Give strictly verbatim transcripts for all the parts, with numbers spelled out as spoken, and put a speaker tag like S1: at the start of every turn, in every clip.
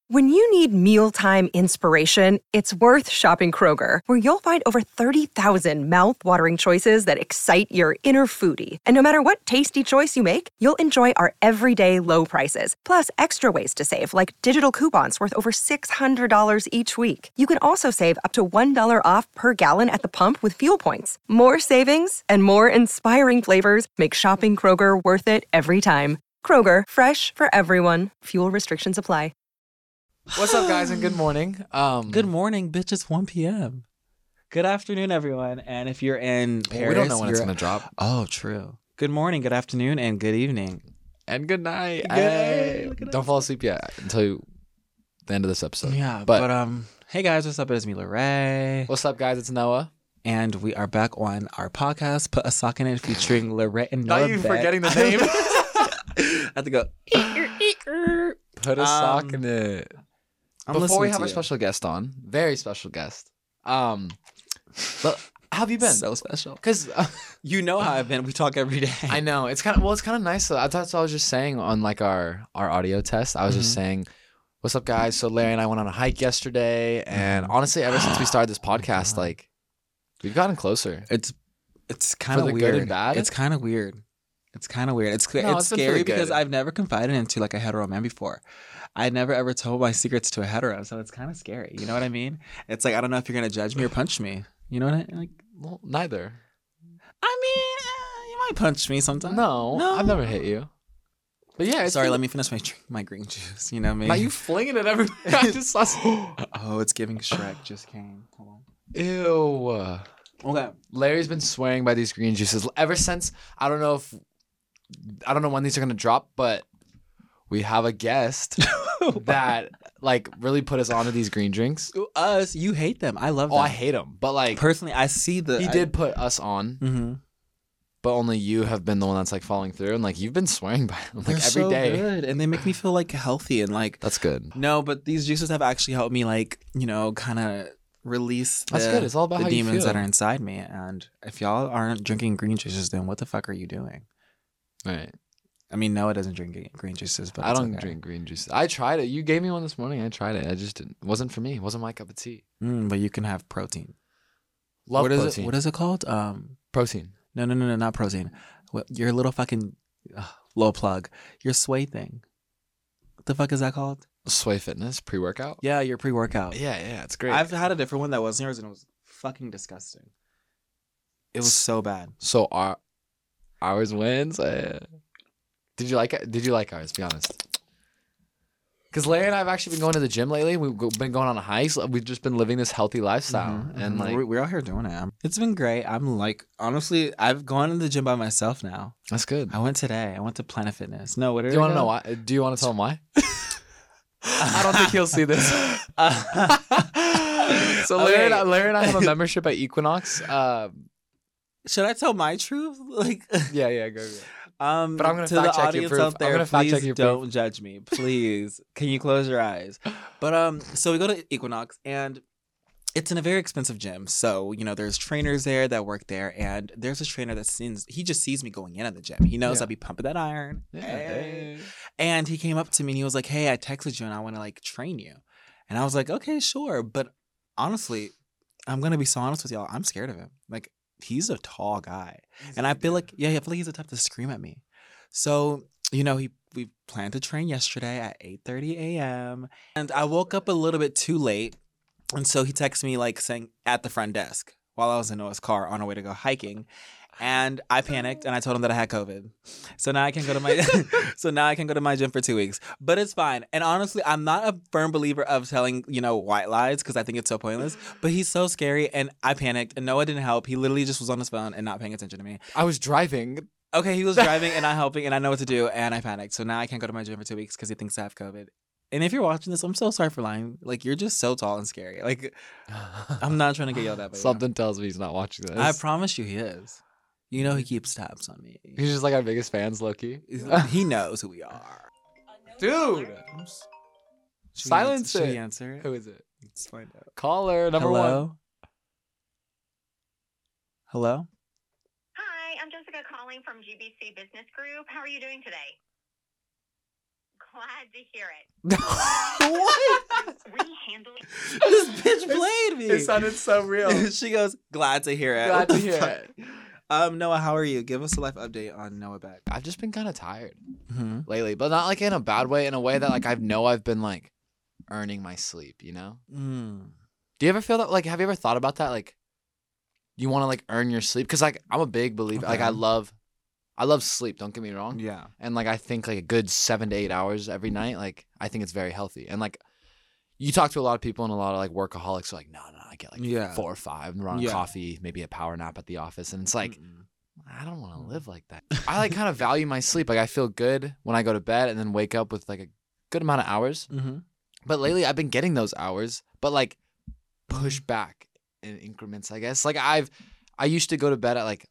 S1: When you need mealtime inspiration, it's worth shopping Kroger, where you'll find over thirty thousand mouth-watering choices that excite your inner foodie. And no matter what tasty choice you make, you'll enjoy our everyday low prices, plus extra ways to save, like digital coupons worth over six hundred dollars each week. You can also save up to one dollar off per gallon at the pump with fuel points. More savings and more inspiring flavors make shopping Kroger worth it every time. Kroger, fresh for everyone. Fuel restrictions apply.
S2: What's up, guys, and good morning. Um,
S3: Good morning, bitch. It's one p.m. Good afternoon, everyone. And if you're in Paris,
S2: we don't know when it's
S3: you're-
S2: going to drop.
S3: Oh, true. Good morning, good afternoon, and good evening.
S2: And good night.
S3: Good
S2: Hey.
S3: night. Look at
S2: Don't
S3: us.
S2: fall asleep yet until you, the end of this episode.
S3: Yeah,
S2: But,
S3: but, um, hey guys, what's up? It's me, Lorray.
S2: what's up, guys? It's Noah.
S3: And we are back on our podcast, Put a Sock in It, featuring Lorray and Noah.
S2: Not you
S3: Beck.
S2: forgetting the name.
S3: I have to go.
S2: Put a
S3: Um,
S2: sock in it.
S3: I'm
S2: Before we
S3: listening
S2: have
S3: to
S2: our
S3: you.
S2: special guest on, very special guest. Um, but how have you been?
S3: So special.
S2: Because uh,
S3: You know how I've been. We talk every day.
S2: I know it's kind of well, it's kind of nice. Though. I thought so. I was just saying on like our our audio test. I was just
S3: Mm-hmm.
S2: saying, "What's up, guys?" So Larry and I went on a hike yesterday, and honestly, ever since we started this podcast, like we've gotten closer.
S3: It's it's kind of
S2: the
S3: weird.
S2: good and bad?
S3: It's kind of weird. It's kind of weird. It's
S2: No,
S3: it's
S2: it's been
S3: scary
S2: pretty
S3: because
S2: good.
S3: I've never confided into like a hetero man before. I never ever told my secrets to a hetero, so it's kind of scary. You know what I mean? It's like I don't know if you're gonna judge me or punch me. You know what I like?
S2: Well, neither.
S3: I mean, uh, you might punch me sometime.
S2: No,
S3: no,
S2: I've never hit you. But yeah, it's
S3: Sorry,
S2: been-
S3: let me finish my drink, my green juice. You know me.
S2: Now you flinging it everywhere. I just saw.
S3: Oh, it's giving Shrek. Just came. Hold on.
S2: Ew.
S3: Okay.
S2: Larry's been swearing by these green juices ever since. I don't know if I don't know when these are gonna drop, but we have a guest that like really put us onto these green drinks.
S3: Us, you hate them. I love
S2: Oh,
S3: them.
S2: I hate them, but like
S3: Personally, I see the.
S2: he did put us on,
S3: Mm-hmm.
S2: but only you have been the one that's like falling through, and like you've been swearing by them
S3: They're
S2: like every
S3: so
S2: day.
S3: good, and they make me feel like healthy and like.
S2: That's good.
S3: No, but these juices have actually helped me, like, you know, kind of release the,
S2: That's good. It's all about
S3: the
S2: how you
S3: demons
S2: feel.
S3: that are inside me. And if y'all aren't drinking green juices, then what the fuck are you doing?
S2: All right.
S3: I mean, Noah doesn't drink green juices, but
S2: I
S3: it's
S2: don't
S3: okay.
S2: drink green juice. I tried it. You gave me one this morning. I tried it. I just didn't. It wasn't for me. It wasn't my cup of tea.
S3: Mm, but you can have protein.
S2: Love
S3: what is
S2: protein.
S3: it? What is it called? Um,
S2: Protein.
S3: no, no, no, no, not protein. What, your little fucking uh, low plug. Your sway thing. What the fuck is that called?
S2: Sway Fitness pre workout.
S3: Yeah, your pre workout.
S2: Yeah, yeah, it's great.
S3: I've had a different one that wasn't yours, and it was fucking disgusting. It was so bad.
S2: So our ours wins. Uh, did you like it? Did you like ours? Be honest. Because Larry and I have actually been going to the gym lately. We've go- been going on a hike. So we've just been living this healthy lifestyle,
S3: Mhm,
S2: and
S3: mhm.
S2: like
S3: we're, we're out here doing it. It's been great. I'm like, honestly, I've gone to the gym by myself now.
S2: that's good.
S3: I went today. I went to Planet Fitness. No, what
S2: Do
S3: did
S2: you
S3: I
S2: want to
S3: go?
S2: know why? Do you want to tell him why? I don't think he'll see this. So Larry, and I,
S3: Okay.
S2: Larry and I have a membership at Equinox. Um,
S3: Should I tell my truth? Like,
S2: yeah, yeah, go. go.
S3: um,
S2: But I'm gonna
S3: to
S2: fact
S3: the
S2: check your
S3: audience
S2: proof.
S3: out
S2: I'm
S3: there,
S2: gonna fact
S3: please
S2: check your
S3: don't
S2: proof.
S3: judge me, please. Can you close your eyes? But um, so we go to Equinox, and it's in a very expensive gym. So, you know, there's trainers there that work there, and there's a trainer that sees, he just sees me going in at the gym. He knows
S2: Yeah.
S3: I'll be pumping that iron.
S2: Yeah,
S3: Hey.
S2: hey.
S3: And he came up to me and he was like, hey, I texted you and I want to like train you. And I was like, okay, sure. But honestly, I'm going to be so honest with y'all. I'm scared of him. Like, he's a tall guy. And I feel like, yeah, I feel like he's the type to scream at me. So, you know, he we planned to train yesterday at eight thirty a.m. And I woke up a little bit too late. And so he texted me like saying at the front desk while I was in Noah's car on our way to go hiking. And I panicked and I told him that I had COVID. So now I can go to my so now I can go to my gym for two weeks. But it's fine. And honestly, I'm not a firm believer of telling, you know, white lies because I think it's so pointless. But he's so scary and I panicked and Noah didn't help. He literally just was on his phone and not paying attention to me.
S2: I was driving.
S3: Okay, he was driving and not helping and I know what to do and I panicked. So now I can't go to my gym for two weeks because he thinks I have COVID. And if you're watching this, I'm so sorry for lying. Like, you're just so tall and scary. Like, I'm not trying to get yelled at by you.
S2: Something tells me he's not watching this.
S3: I promise you he is. You know he keeps tabs on me.
S2: He's just like our biggest fans, Loki.
S3: He knows who we are.
S2: Dude,
S3: Should we
S2: silence
S3: answer, should
S2: it.
S3: we answer it?
S2: Who is it?
S3: Let's find out.
S2: Caller number
S3: Hello?
S2: one.
S3: Hello?
S4: Hi, I'm Jessica calling from G B C Business Group. How are you doing today? Glad to hear it.
S2: What?
S3: me.
S2: It sounded so real.
S3: She goes, glad to hear it.
S2: Glad
S3: What
S2: to
S3: the
S2: hear
S3: fuck?
S2: it.
S3: Um, Noah, how are you? Give us a life update on Noah Beck.
S2: I've just been kind of tired
S3: Mm-hmm.
S2: lately, but not like in a bad way. In a way that like I know I've been like earning my sleep. You know?
S3: Mm.
S2: Do you ever feel that? Like, have you ever thought about that? Like, you want to like earn your sleep? Because like I'm a big believer. Like, I
S3: Okay.
S2: love, I love sleep. Don't get me wrong.
S3: Yeah.
S2: And like I think like a good seven to eight hours every night. Like I think it's very healthy. And like you talk to a lot of people and a lot of like workaholics are like, no, no, I get like
S3: Yeah.
S2: four or five, run
S3: Yeah.
S2: a coffee, maybe a power nap at the office, and it's like.
S3: Mm-mm.
S2: I don't want to live like that. I like kind of value my sleep. Like I feel good when I go to bed and then wake up with like a good amount of hours.
S3: Mm-hmm.
S2: But lately I've been getting those hours, but like pushed back in increments, I guess. Like I've I used to go to bed at like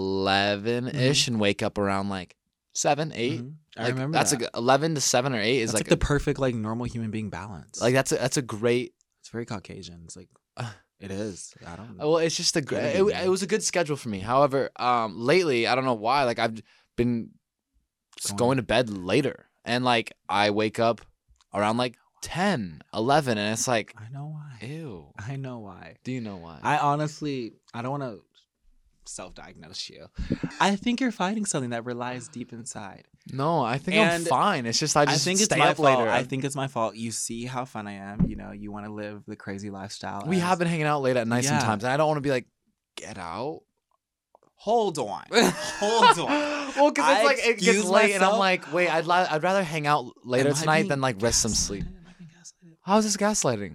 S2: eleven-ish and wake up around like seven, eight.
S3: Mhm. I
S2: Like,
S3: remember
S2: that's
S3: that.
S2: a good eleven to seven or eight is
S3: That's like,
S2: like,
S3: the
S2: a-
S3: perfect like normal human being balance.
S2: like that's a, that's a great
S3: it's very Caucasian. It's like it is. I don't know.
S2: well, it's just a gr-
S3: Get it,
S2: it,
S3: man.
S2: it was a good schedule for me. However, um lately I don't know why like I've been just
S3: Going-
S2: going to bed later and like I wake up around like ten, eleven and it's like
S3: I know why.
S2: ew.
S3: I know why.
S2: Do you know why?
S3: I honestly, I don't want to self-diagnose you. I think you're fighting something that relies deep inside.
S2: no, I think I'm
S3: And
S2: fine. It's just I
S3: I
S2: just
S3: think it's
S2: stay
S3: my
S2: up
S3: fault.
S2: later.
S3: I think it's my fault. You see how fun I am. You know, you want to live the crazy lifestyle.
S2: we
S3: as-
S2: have been hanging out late at night
S3: Yeah.
S2: sometimes and I don't want to be like get out.
S3: Hold on. Hold on.
S2: Well, because
S3: I
S2: it's like it gets
S3: excuse
S2: late and I'm
S3: myself.
S2: like, wait, I'd li- I'd rather hang out later
S3: Am I
S2: tonight
S3: being
S2: than like rest some
S3: gaslighted?
S2: sleep.
S3: Am I being gaslighted?
S2: How is this gaslighting?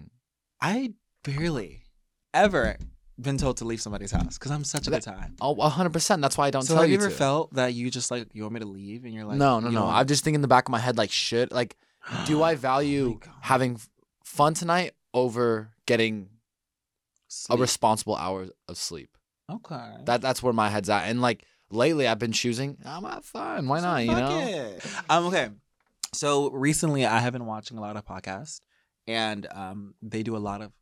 S3: I barely ever been told to leave somebody's house because I'm such a good time.
S2: Oh, one hundred percent. That's why I don't
S3: So
S2: tell
S3: have
S2: you
S3: you ever
S2: to.
S3: felt that you just like you want me to leave and you're like
S2: no, no,
S3: you
S2: no.
S3: don't-
S2: I'm just thinking in the back of my head, like, should like, do I
S3: Oh
S2: value
S3: my God.
S2: having f- fun tonight over getting a
S3: Sleep.
S2: responsible hour of sleep?
S3: Okay.
S2: That that's where my head's at. And like lately, I've been choosing. I'm have fun. Why
S3: So
S2: not? You
S3: fuck
S2: know.
S3: it. Um. Okay. So recently, I have been watching a lot of podcasts, and um, they do a lot of.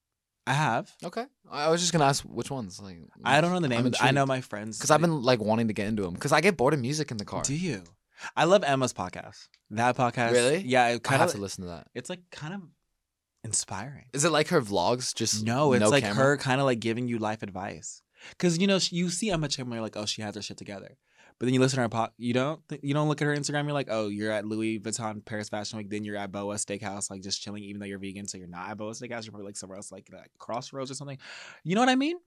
S3: I have.
S2: Okay. I was just gonna ask which ones. Like,
S3: I don't know the
S2: I'm
S3: name. I know
S2: intrigued.
S3: my friends
S2: because I've been like wanting to get into them because I get bored of music in the car.
S3: Do you? I love Emma's podcast. That podcast.
S2: Really?
S3: Yeah. It
S2: I
S3: kind
S2: have
S3: of.
S2: to listen to that.
S3: It's like kind of inspiring.
S2: Is it like her vlogs? Just
S3: No, it's
S2: no
S3: like
S2: camera?
S3: her kind of like giving you life advice. Because you know sh- you see Emma Chamberlain, you're like, oh, she has her shit together. But then you listen to her pod, you don't th- you don't look at her Instagram. You're like, oh, you're at Louis Vuitton Paris Fashion Week. Then you're at Boa Steakhouse, like just chilling, even though you're vegan. So you're not at Boa Steakhouse. You're probably like somewhere else, like, like Crossroads or something. You know what I mean?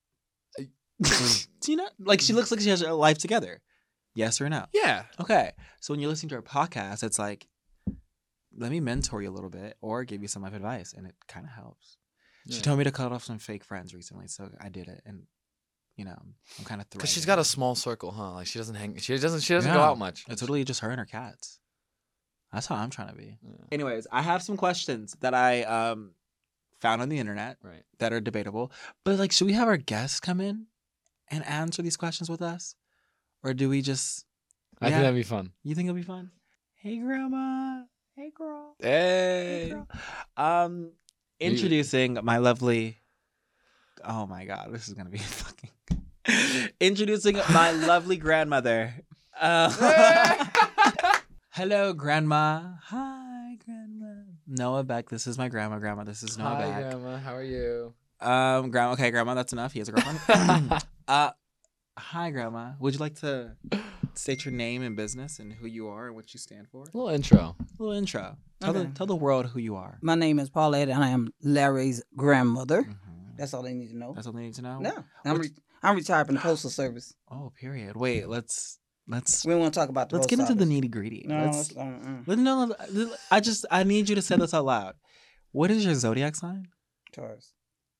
S3: Do you know? Like she looks like she has her life together. Yes or no?
S2: Yeah.
S3: Okay. So when you're listening to her podcast, it's like, let me mentor you a little bit or give you some life advice, and it kind of helps. She
S2: Yeah.
S3: told me to cut off some fake friends recently, so I did it, and you know, I'm kind of
S2: Because she's got a small circle, huh? Like she doesn't hang. She doesn't. She doesn't go
S3: Yeah.
S2: out much.
S3: It's literally just her and her cats. That's how I'm trying to be.
S2: Yeah.
S3: Anyways, I have some questions that I um found on the internet
S2: Right.
S3: that are debatable. But like, should we have our guests come in and answer these questions with us, or do we just?
S2: I
S3: Yeah.
S2: think that'd be fun.
S3: You think it'll be fun? Hey, grandma. Hey, girl.
S2: Hey.
S3: girl. Um, introducing my lovely. Oh my God, this is gonna be fucking. Introducing my lovely grandmother. Uh, hello, grandma. Hi, grandma. Noah Beck. This is my grandma. Grandma. This is Noah
S2: Hi,
S3: Beck.
S2: Grandma. How are you?
S3: Um, grandma. Okay, grandma. That's enough. He has a girlfriend. uh, hi, grandma. Would you like to state your name and business and who you are and what you stand for?
S2: A little intro.
S3: A little intro. Tell
S5: Okay.
S3: the tell the world who you are.
S5: My name is Paulette, and I am Larry's grandmother.
S3: Mhm.
S5: That's all they need to know.
S3: That's all they need to know.
S5: No, I'm
S3: What's-
S5: re- I'm retired from the postal service.
S3: Oh, period. Wait, let's let's
S5: We don't want to talk about the
S3: let's get
S5: post
S3: into the
S5: office.
S3: nitty gritty.
S5: No,
S3: let's,
S5: let's, um, mm,
S3: let- no, no, I just I need you to say this out loud. What is your zodiac sign?
S5: Taurus.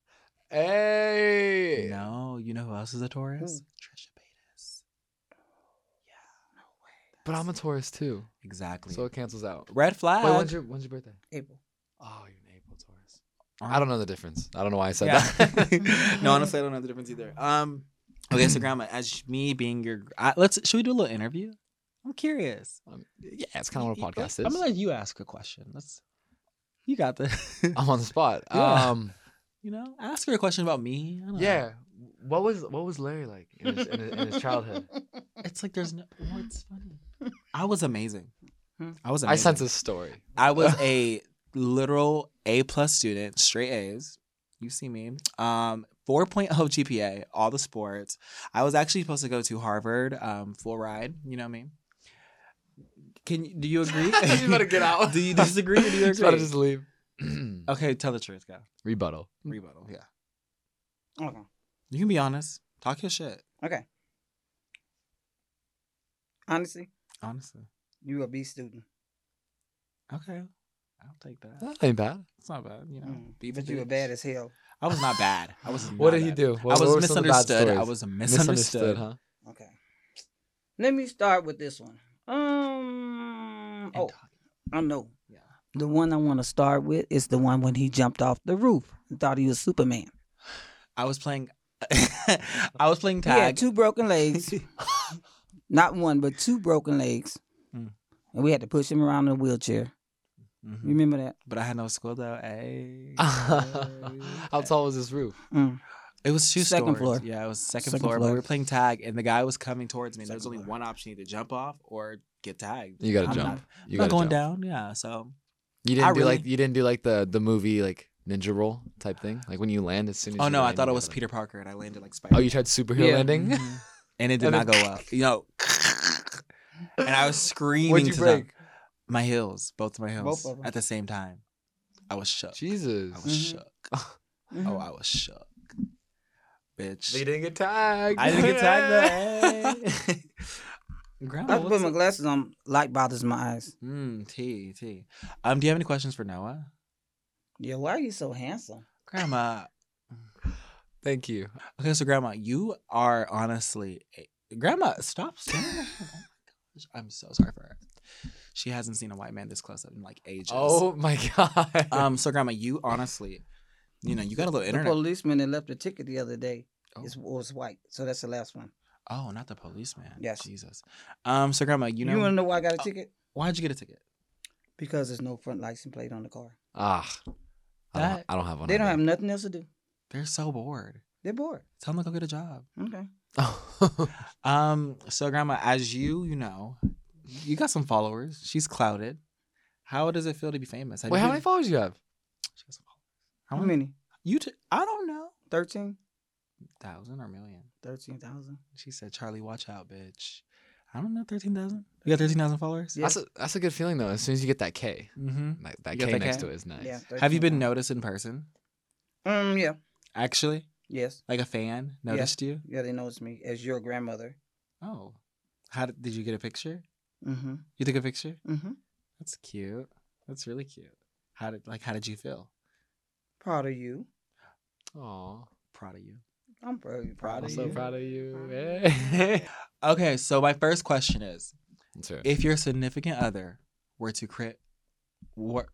S2: Hey.
S3: No, you know who else is a Taurus?
S5: Who?
S3: Trisha Paytas.
S2: But I'm a Taurus too,
S3: Exactly.
S2: so it cancels out.
S3: Red flag.
S2: Wait, when's your when's your birthday?
S5: April.
S2: Oh, you're an April Taurus. I don't know the difference. I don't know why I said
S3: Yeah.
S2: that.
S3: No, honestly, I don't know the difference either. Um, okay, so grandma, as me being your, I, let's should we do a little interview? I'm curious.
S2: Um, yeah, it's kind of what a podcast is.
S3: I'm gonna let you ask a question. Let's. You got the.
S2: I'm on the spot.
S3: Yeah.
S2: Um,
S3: You know, ask her a question about me. I don't know.
S2: yeah. What was what was Larry like in his, in his, in his childhood?
S3: It's like there's no. What's funny? I was amazing.
S5: Hmm.
S3: I was.
S2: I
S3: Amazing.
S2: sense a story.
S3: I was a literal A plus student, straight A's. You see me. Um, four point oh G P A, all the sports. I was actually supposed to go to Harvard, um, full ride. You know me. Can you, do you agree?
S2: He's about to get out.
S3: Do you disagree or do you
S2: He's about to
S3: agree?
S2: just leave.
S3: Okay, tell the truth. Go.
S2: Rebuttal.
S3: Rebuttal. Yeah.
S5: Okay.
S3: You can be honest. Talk your shit.
S5: Okay. Honestly,
S3: Honestly.
S5: you a B student.
S3: Okay. I'll take that.
S2: That ain't bad.
S3: It's not bad. You know.
S5: Mm.
S3: Be the
S5: But you were
S3: bitch.
S5: bad as hell.
S3: I was not bad. I was.
S2: What
S3: not
S2: did he
S3: bad.
S2: do? What-
S3: I
S2: what
S3: was
S2: were some of the bad
S3: misunderstood. I
S2: stories?
S3: was misunderstood.
S2: huh?
S5: Okay. Let me start with this one. Um.
S3: And
S5: Oh,
S3: talk-
S5: I know.
S3: Yeah.
S5: The one I want to start with is the one when he jumped off the roof and thought he was Superman.
S3: I was playing. I was playing
S5: He had
S3: tag.
S5: two broken legs. Not one, but two broken legs.
S3: Mm.
S5: And we had to push him around in a wheelchair.
S3: Mhm.
S5: You remember that?
S3: But I had no school though. Hey.
S2: How tall was this roof?
S5: Mm.
S3: It was two
S5: Second
S3: stories.
S5: floor.
S3: Yeah, it was second,
S5: Second
S3: floor, But
S5: floor.
S3: we were playing tag, and the guy was coming towards me. There was
S5: Second
S3: only
S5: floor.
S3: one option: either jump off or get tagged.
S2: You gotta
S5: I'm
S2: jump.
S5: not-
S2: you
S3: I'm not
S2: gotta
S3: going
S2: jump.
S3: down. Yeah, so
S2: You didn't
S3: I
S2: do
S3: really-
S2: like you didn't do like the the movie like ninja roll type thing. Like when you land as soon as.
S3: Oh
S2: you
S3: no, I
S2: land,
S3: thought
S2: you
S3: it was
S2: gotta-
S3: Peter Parker, and I landed like Spider.
S2: Oh, you tried superhero
S5: Yeah.
S2: landing.
S3: Mhm. And it did
S2: And
S3: not
S2: then-
S3: go up. You know, and I was screaming
S2: What'd you
S3: to
S2: break?
S3: them. My heels, both of my heels,
S5: Both of 'em.
S3: at the same time. I was shook.
S2: Jesus.
S3: I was
S5: Mhm.
S3: shook.
S5: Mhm.
S3: Oh, I was shook, bitch.
S2: They didn't get tagged.
S3: I didn't get tagged though. Hey. Grandma,
S5: I put
S3: what's
S5: my
S3: up?
S5: glasses on. Light bothers my eyes.
S3: Mm, T T. Um, do you have any questions for Noah?
S5: Yeah, why are you so handsome?
S3: Grandma.
S2: Thank you.
S3: Okay, so Grandma, you are honestly, a- Grandma. Stop saying that. Oh my gosh, I'm so sorry for her. She hasn't seen a white man this close up in like ages.
S2: Oh my god.
S3: Um. So Grandma, you honestly, you know, you got a little
S5: The
S3: internet.
S5: policeman that left the ticket the other day
S3: Oh.
S5: is, was white. So that's the last one.
S3: Oh, not the policeman.
S5: Yes.
S3: Jesus. Um. So Grandma, you
S5: You,
S3: know,
S5: want to know why I got a ticket?
S3: why'd you get a ticket?
S5: Because there's no front license plate on the car.
S2: ah. I don't,
S3: That-
S2: I don't have one.
S5: They don't
S2: either.
S5: have nothing else to do.
S3: They're so bored.
S5: They're bored.
S3: Tell them to go get a job.
S5: Okay.
S3: Um, so Grandma, as you, you know, you got some followers. She's clouded. How does it feel to be famous? Have
S2: Wait,
S3: you
S2: how
S3: been-
S2: many followers you have?
S3: She got some followers.
S5: How many?
S3: You? T- I don't know.
S5: thirteen?
S3: Thousand or million?
S5: thirteen thousand.
S3: She said, "Charlie, watch out, bitch." I don't know. Thirteen thousand. You got thirteen thousand followers.
S5: Yeah.
S2: That's a that's a good feeling though. As soon as you get that K,
S3: Mm-hmm.
S2: that, that
S3: You got
S2: K
S3: that
S2: next
S3: K?
S2: to it is nice.
S5: Yeah.
S3: Have you been
S5: thirteen thousand.
S3: noticed in person?
S5: Um. Yeah.
S3: Actually,
S5: Yes.
S3: like a fan noticed you?
S5: Yeah. They noticed me as your grandmother.
S3: Oh, how did, did you get a picture?
S5: Mm-hmm.
S3: You took a picture?
S5: Mm-hmm.
S3: That's cute. That's really cute. How did like how did you feel?
S5: Proud of you.
S2: Aw,
S3: Proud of you.
S5: I'm very proud
S2: I'm
S5: of
S2: so
S5: you.
S2: proud of you.
S5: Proud
S2: Hey.
S3: Okay, so my first question is:
S2: Let's hear it.
S3: if your significant other were to crit, were,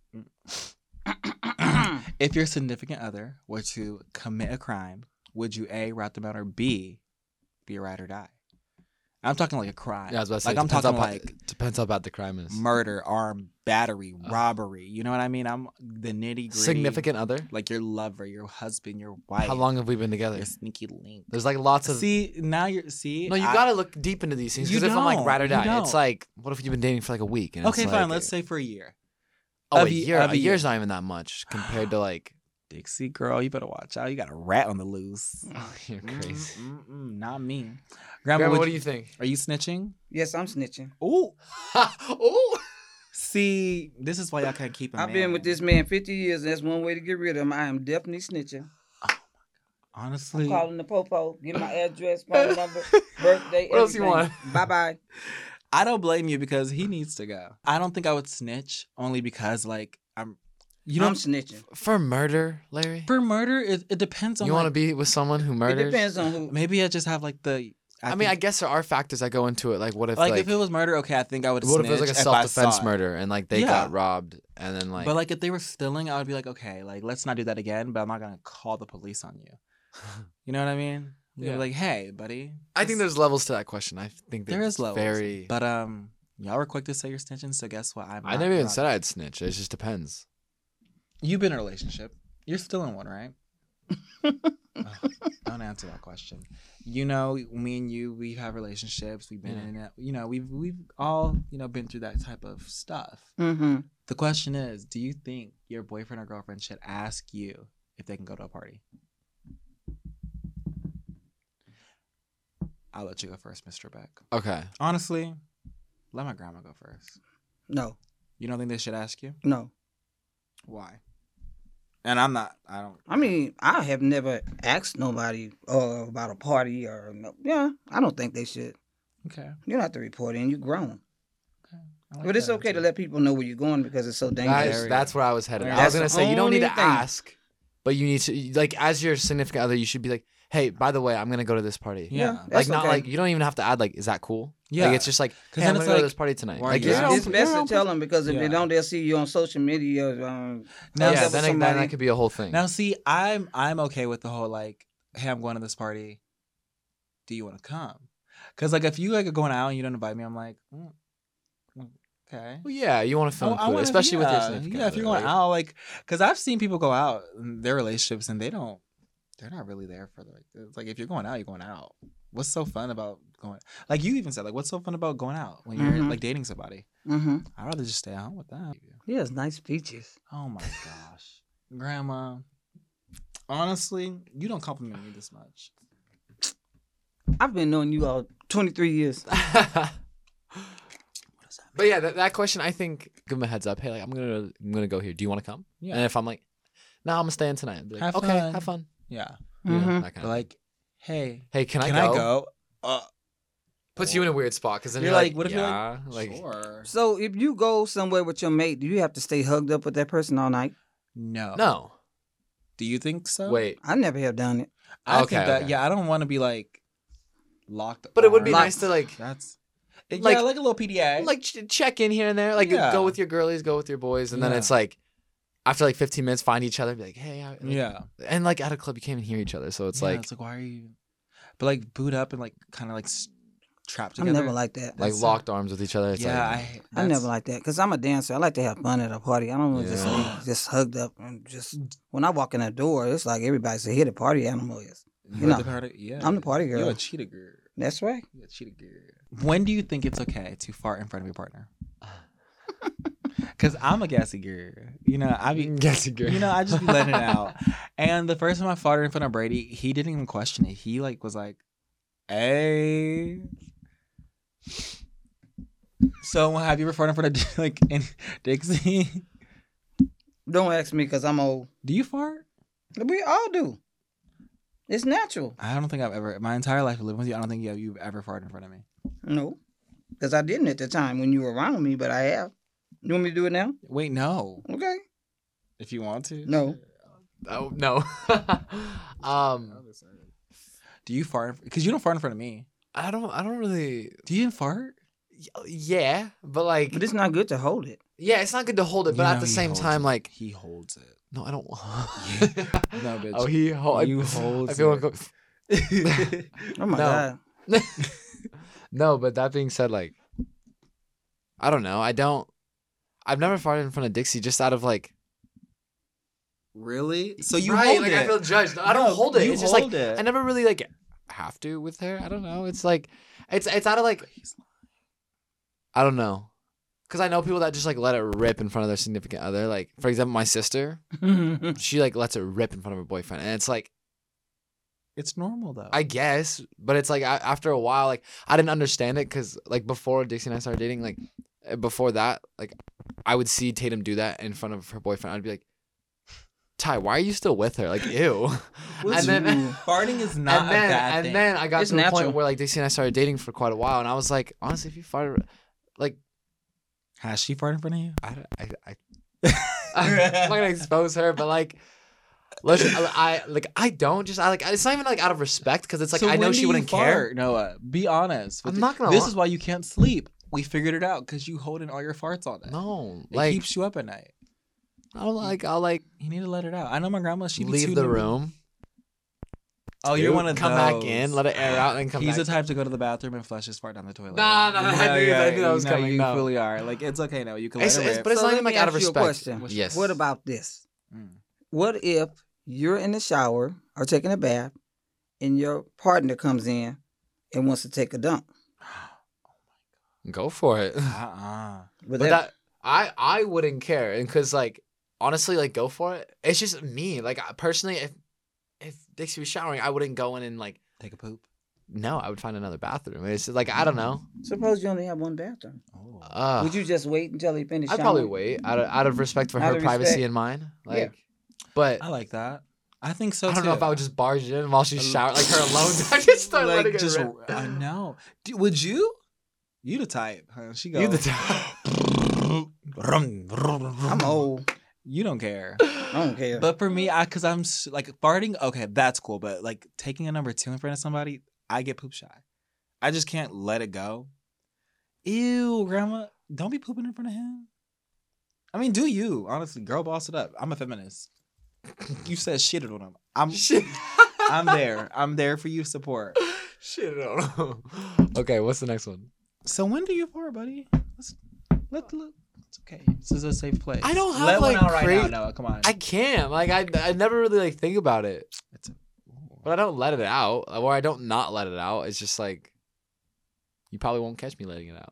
S3: if your significant other were to commit a crime, would you A, rat them out, or B, be a ride or die? I'm talking like a crime.
S2: Yeah, I was about to say.
S3: like I'm
S2: depends
S3: talking
S2: how,
S3: like
S2: depends how bad the crime is.
S3: murder, armed battery,
S2: Oh.
S3: robbery. You know what I mean? I'm the nitty gritty.
S2: Significant other.
S3: like your lover, your husband, your wife.
S2: How long have we been together?
S3: Your sneaky link.
S2: There's like lots of.
S3: See now you're see.
S2: no, you
S3: I-
S2: gotta look deep into these things
S3: You
S2: because if I'm like
S3: don't,
S2: ride or
S3: you
S2: die, it's
S3: don't.
S2: like, what if you've been dating for like a week? And
S3: Okay,
S2: it's
S3: fine.
S2: like-
S3: Let's say for a year.
S2: Oh,
S3: of
S2: a
S3: a-
S2: year.
S3: of
S2: A
S3: a
S2: year's
S3: year.
S2: not even that much compared to like.
S3: Dixie girl, you better watch out. You got a rat on the loose.
S2: You're crazy.
S3: Mm, mm, mm, not me. Grandma,
S2: Grandma,
S3: would
S2: what do you think?
S3: Are you snitching?
S5: Yes, I'm snitching.
S3: Ooh.
S2: oh.
S3: See, this is why y'all can't keep a
S5: I've
S3: man.
S5: been with this man fifty years, and that's one way to get rid of him. I am definitely snitching.
S3: Honestly.
S5: I'm calling the popo, get my address, phone number, birthday,
S2: What else you
S5: everything.
S2: want?
S5: Bye bye.
S3: I don't blame you because he needs to go. I don't think I would snitch only because like I'm you know
S5: I'm snitching.
S2: For murder, Larry?
S3: for murder it, it depends on
S2: You want to
S3: like,
S2: be with someone who
S5: It
S2: murders?
S5: depends on who.
S3: maybe I just have like the
S2: I, mean, I
S3: think-
S2: guess there are factors that go into it. Like, what if
S3: like,
S2: like,
S3: if it was murder, okay, I think I would
S2: what if it was like a
S3: snitch
S2: self
S3: I
S2: defense
S3: saw it.
S2: murder and like they
S3: Yeah.
S2: got robbed and then like
S3: But like if they were stealing, I would be like, okay, like let's not do that again. But I'm not gonna call the police on you. You know what I mean? You're
S2: Yeah.
S3: like, hey, buddy.
S2: I think
S3: this-
S2: there's levels to that question. I think that
S3: there
S2: it's
S3: is levels.
S2: very.
S3: But um, y'all were quick to say you're snitching. So guess what? I'm.
S2: I
S3: not-
S2: never even
S3: not-
S2: said I'd snitch. It just depends.
S3: You've been in a relationship. You're still in one, right? Ugh, don't answer that question. You know, me and you, we have relationships. We've been
S2: Yeah.
S3: in it. You know, we've we've all you know been through that type of stuff.
S5: Mm-hmm.
S3: The question is, do you think your boyfriend or girlfriend should ask you if they can go to a party? I'll let you go first, Mister Beck.
S2: Okay.
S3: Honestly, let my grandma go first.
S5: No,
S3: You don't think they should ask you?
S5: no.
S3: Why? And I'm not. I don't.
S5: I mean, I have never asked nobody uh, about a party or no. Yeah, I don't think they should.
S3: Okay.
S5: You don't have to report in. You're grown.
S3: Okay. I like
S5: But it's
S3: that
S5: okay to
S3: attitude.
S5: let people know where you're going because it's so dangerous.
S2: That's, that's where I was headed. I
S3: That's
S2: was gonna
S5: the
S2: say you don't need to
S5: only thing.
S2: ask, but you need to like as your significant other, you should be like, hey, by the way, I'm gonna go to this party.
S3: Yeah.
S2: Like
S5: that's
S2: not
S5: okay.
S2: like you don't even have to add like, is that cool?
S3: Yeah.
S2: Like it's just like,
S3: 'Cause
S2: hey,
S3: then
S2: I'm
S3: it's
S2: gonna go to
S3: like,
S2: this party tonight.
S3: why
S2: Like
S3: you
S2: it's,
S3: asking?
S5: It's
S2: it's,
S5: best to tell them because if
S3: Yeah.
S5: they don't, they'll see you on social media. Um,
S3: Now,
S2: yeah,
S5: with
S2: then, it, then
S5: somebody.
S2: that could be a whole thing.
S3: Now, see, I'm I'm okay with the whole like, hey, I'm going to this party. Do you want to come? Because like, if you like are going out and you don't invite me, I'm like, mm, mm, okay.
S2: Well, yeah, you want to feel
S3: I- I
S2: included,
S3: wanna-
S2: especially with your
S3: yeah,
S2: significant
S3: yeah. If you're
S2: other,
S3: going
S2: like-
S3: out, like, because I've seen people go out in their relationships and they don't, they're not really there for the. Like, it's like if you're going out, you're going out. What's so fun about going? Like you even said, like, what's so fun about going out when you're
S5: Mhm.
S3: like dating somebody?
S5: mm-hmm.
S3: I'd rather just stay at home with that.
S5: He has nice features.
S3: Oh my gosh, Grandma. Honestly, you don't compliment me this much.
S5: I've been knowing you all twenty-three years.
S2: But yeah, that, that question, I think, give them a heads up. Hey, like I'm gonna I'm gonna go here. Do you want to come?
S3: Yeah.
S2: And if I'm like, no, I'm gonna stay in tonight. I'd be like,
S3: Have
S2: okay,
S3: fun.
S2: have fun.
S3: Yeah.
S2: You know,
S5: Mhm.
S2: that kind
S3: But
S2: of
S3: like, hey,
S2: hey, can,
S3: can
S2: I
S3: I
S2: go?
S3: go? Uh,
S2: Puts you in a weird spot because then
S3: You're
S2: you're,
S3: like, what if you're
S2: yeah,
S3: like,
S2: like,
S3: sure.
S5: So if you go somewhere with your mate, do you have to stay hugged up with that person all night?
S3: No.
S2: no,
S3: Do you think so?
S2: wait.
S5: I never have done it.
S3: I
S2: Okay,
S3: think that,
S2: okay.
S3: yeah, I don't want to be like locked.
S2: But it would be
S3: arms.
S2: nice to like
S3: That's, it,
S2: Like-
S3: yeah, like a little P D A.
S2: like ch- check in here and there, like
S3: Yeah.
S2: go with your girlies, go with your boys, and then
S3: Yeah.
S2: it's like after like fifteen minutes, find each other, be like, hey, I, like-
S3: yeah.
S2: and like at a club, you can't even hear each other, so it's
S3: Yeah,
S2: like
S3: it's like, why are you? But like boot up and like kind of like s- trapped
S5: I'm
S3: together.
S5: never like that.
S2: like
S3: That's-
S2: locked arms with each other. It's
S3: yeah,
S2: like,
S3: I.
S5: I
S3: that's-
S5: never like that because I'm a dancer. I like to have fun at a party. I don't want to just
S2: Yeah.
S5: be just hugged up and just when I walk in that door, it's like everybody's a hit a party animal is.
S3: You're
S5: know,
S3: the party, yeah.
S5: I'm the party girl.
S3: You're a cheetah girl.
S5: That's right.
S3: You're a cheetah girl. When do you think it's okay to fart in front of your partner? Because I'm a gassy girl. You know, I be
S2: Gassy girl.
S3: You know, I just be letting it out. And the first time I farted in front of Brady, he didn't even question it. He like was like, "Hey." So have you ever farted in front of like in Dixie?
S5: Don't ask me because I'm old.
S3: Do you fart?
S5: We all do. It's natural.
S3: I don't think I've ever, my entire life of living with you, I don't think you have, you've ever farted in front of me.
S5: No, because I didn't at the time when you were around me, but I have. You want me to do it now?
S3: Wait, no.
S5: Okay.
S3: If you want to.
S5: No.
S2: Oh no. um,
S3: Do you fart? Because you don't fart in front of me.
S2: I don't. I don't really.
S3: Do you even fart?
S2: Yeah, but like,
S5: But it's not good to hold it.
S2: yeah, it's not good to hold it, but
S3: You
S2: at
S3: know
S2: the
S3: he
S2: same
S3: holds
S2: time,
S3: it.
S2: like,
S3: He holds it.
S2: no, I don't.
S3: No, bitch.
S2: Oh, he hold.
S3: You hold
S2: I feel
S3: it.
S2: uncomfortable.
S5: Oh my
S2: No.
S5: God.
S2: No, but that being said, like, I don't know. I don't. I've never farted in front of Dixie just out of like.
S3: Really? So you
S2: right,
S3: hold
S2: like
S3: it.
S2: I feel judged. I don't
S3: No,
S2: hold it.
S3: you
S2: It's just like
S3: hold it.
S2: I never really like have to with her. I don't know. It's like it's it's out of like I don't know. Cause I know people that just like let it rip in front of their significant other. Like for example, my sister, she like lets it rip in front of her boyfriend, and it's like
S3: It's normal though.
S2: I guess, but it's like I, after a while, like I didn't understand it because like before Dixie and I started dating, like uh, before that, like I would see Tatum do that in front of her boyfriend. I'd be like, Ty, why are you still with her? Like, ew.
S3: What's
S2: and then
S3: farting is not
S2: and then,
S3: a bad
S2: and
S3: thing.
S2: then I got
S5: It's
S2: to the
S5: natural.
S2: point where like Dixie and I started dating for quite a while, and I was like, honestly, if you farted, like,
S3: Has she farted in front of you?
S2: I, I, I I'm not gonna expose her, but like, listen, I, I like I don't just I like it's not even like out of respect because it's like
S3: So
S2: I know
S3: when
S2: she
S3: do you
S2: wouldn't care.
S3: fart, Noah, be honest. with
S2: I'm
S3: it.
S2: not gonna
S3: This
S2: lie.
S3: is why you can't sleep. We figured it out because you hold in all your farts all day.
S2: No,
S3: It
S2: like
S3: keeps you up at night.
S2: I'll like I'll like
S3: You need to let it out. I know my grandma. She
S2: leave the room.
S3: Oh, you're
S2: Dude,
S3: one of
S2: come
S3: those.
S2: back in, let it air out, and come
S3: He's
S2: back.
S3: the type to go to the bathroom and flush his fart down the toilet.
S2: Nah, nah, nah, I knew- I knew that was
S3: no,
S2: coming,
S3: You
S2: no.
S3: fully are. Like it's okay. No, you can let
S2: It's-
S3: it
S2: it's-
S3: rip.
S2: but it's
S5: So
S2: not
S5: let
S2: even like
S5: me
S2: out of
S5: ask you a
S2: respect.
S5: question.
S2: Yes.
S5: What about this?
S3: Mm.
S5: What if you're in the shower or taking a bath and your partner comes in and wants to take a dump?
S2: Go for it.
S3: Uh-uh.
S5: Would
S2: But that I I wouldn't care, and cause like honestly, like, go for it. It's just me. Like, I- personally, if if Dixie was showering, I wouldn't go in and like.
S3: Take a poop.
S2: No, I would find another bathroom. It's just, like, I don't know.
S5: Suppose you only have one bathroom.
S3: Oh.
S2: Uh,
S5: Would you just wait until he finished?
S2: I'd probably
S5: showering?
S2: wait out of out of respect for
S5: Out
S2: her
S5: of
S2: privacy
S5: respect.
S2: and mine. Like,
S5: Yeah.
S2: but
S3: I like that. I think so
S2: I don't
S3: too.
S2: know if I would just barge in while she's
S3: Uh,
S2: showering, like her alone. I just start
S3: like
S2: letting
S3: just.
S2: her rip.
S3: I know. Do- Would you? You the type, huh? She go.
S2: You the type.
S5: I'm old.
S3: You don't care.
S5: I don't care.
S3: But for me, I because I'm s- like farting. Okay, that's cool. But like taking a number two in front of somebody, I get poop shy. I just can't let it go. Ew, grandma, don't be pooping in front of him. I mean, do you honestly, girl, boss it up. I'm a feminist. You said shit on him. I'm
S2: Shit.
S3: I'm there. I'm there for you. Support.
S2: Shit, I don't know. Okay, what's the next one?
S3: So when do you fart, buddy? Let's let look. It's okay. This is a safe place.
S2: I don't have,
S3: let
S2: like,
S3: one out right
S2: cra-
S3: now. Noah, come on.
S2: I can't. Like, I, I never really like think about it,
S3: It's a,
S2: but I don't let it out, or I don't not let it out. It's just like you probably won't catch me letting it out.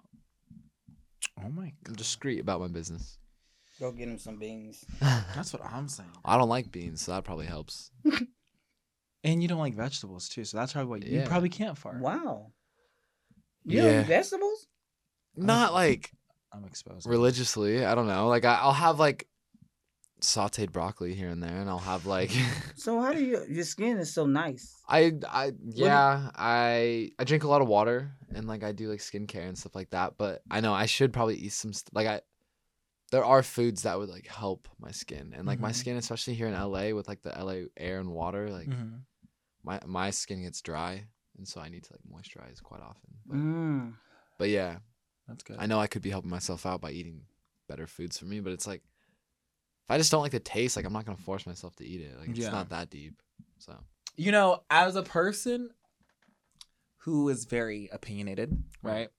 S3: oh my
S2: I'm
S3: god.
S2: discreet about my business.
S5: Go get him some beans.
S3: That's what I'm saying.
S2: I don't like beans, so that probably helps.
S3: And you don't like vegetables too, so that's probably why you
S2: Yeah.
S3: probably can't fart.
S5: Wow. You don't
S2: Yeah.
S5: eat vegetables?
S2: Not like
S3: I'm exposed.
S2: religiously. I don't know. Like I, I'll have like sautéed broccoli here and there, and I'll have like
S5: So how do you? Your skin is so nice.
S2: I I yeah I I drink a lot of water and like I do like skincare and stuff like that. But I know I should probably eat some st- like I. There are foods that would like help my skin and like my
S3: Mhm.
S2: skin, especially here in L A with like the L A air and water. Like
S3: Mhm.
S2: my my skin gets dry, and so I need to like moisturize quite often. But,
S5: Mm.
S2: but yeah,
S3: That's good.
S2: I know I could be helping myself out by eating better foods for me, but it's like if I just don't like the taste, like I'm not gonna force myself to eat it. Like it's
S3: Yeah.
S2: not that deep. So
S3: You know, as a person who is very opinionated, right?